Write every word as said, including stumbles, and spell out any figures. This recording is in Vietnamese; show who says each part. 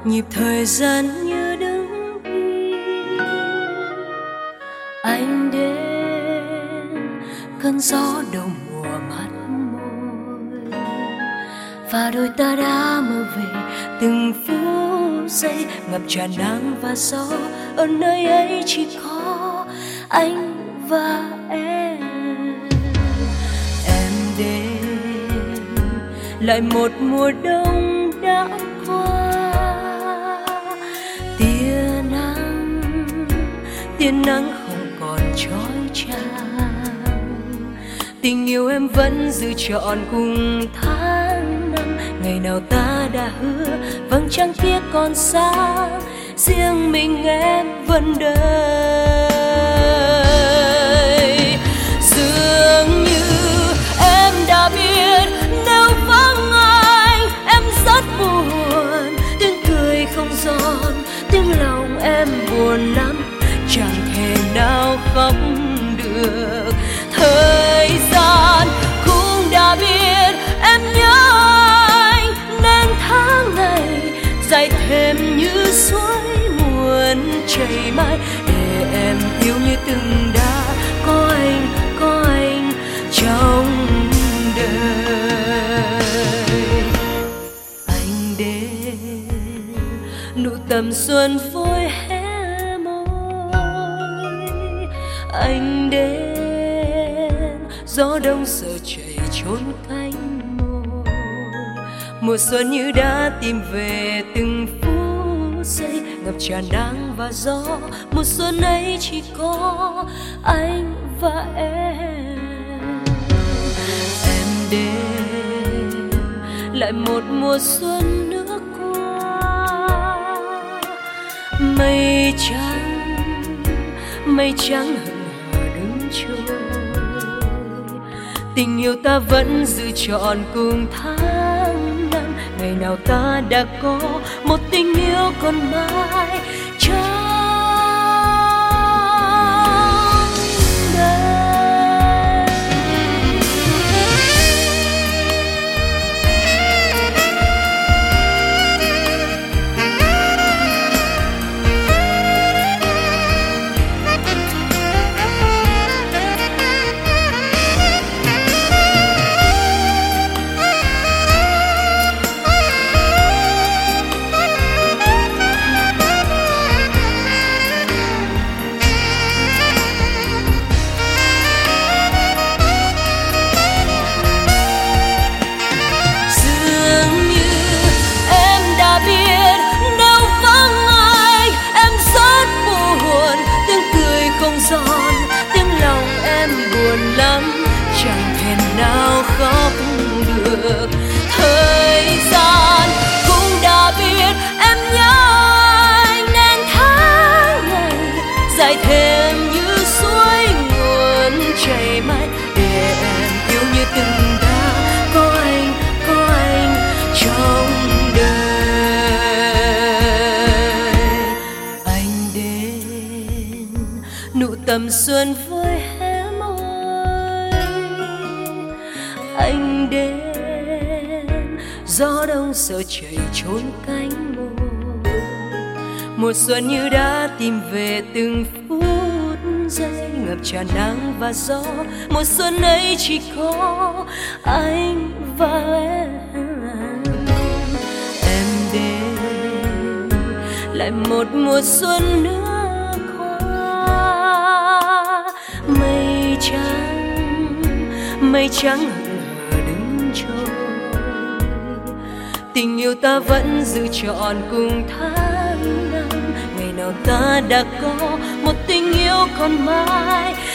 Speaker 1: nhịp thời gian như đứng yên. Anh đến cơn gió đầu mùa mát môi, và đôi ta đã mơ về từng phút giây ngập tràn nắng và gió. Ở nơi ấy chỉ có anh và em. Em đến lại một mùa đông đã qua, tia nắng tia nắng không còn chói chang. Tình yêu em vẫn giữ trọn cùng tháng năm, ngày nào ta đã hứa vầng trăng kia còn sáng, riêng mình em vẫn đây. Dường như em đã biết nếu vắng anh em rất buồn, tiếng cười không giòn, tiếng lòng em buồn lắm, chẳng thể nào khóc được. Thời gian cũng đã biết em nhớ anh, nên tháng ngày dài thêm như suối muôn chảy mãi, để em yêu như từng đã có anh, có anh trong đời. Anh đến nụ tầm xuân phôi hé môi, anh đến gió đông giờ chạy trốn cánh môi. Mùa xuân như đã tìm về từng phút giây ngập tràn nắng và gió. Mùa xuân ấy chỉ có anh và em. Em đến lại một mùa xuân nữa qua, mây trắng mây trắng hững hờ đứng trôi. Tình yêu ta vẫn giữ trọn cùng tháng năm, ngày nào ta đã có một tình yêu còn mãi trong đời. Tiếng lòng em buồn lắm, chẳng thể nào khóc được. Thời gian cũng đã biết em nhớ anh, nên tháng ngày dài thêm như suối nguồn chảy mãi, để em yêu như từng đã có anh, có anh trong đời. Anh đến nụ tầm xuân với hé môi, anh đến gió đông giờ chạy trốn cánh môi. Mùa xuân như đã tìm về từng phút giây ngập tràn nắng và gió. Mùa xuân ấy chỉ có anh và em. Em đến lại một mùa xuân nữa, mây trắng mây trắng hững hờ đứng trôi. Tình yêu ta vẫn giữ trọn cùng tháng năm, ngày nào ta đã có một tình yêu còn mãi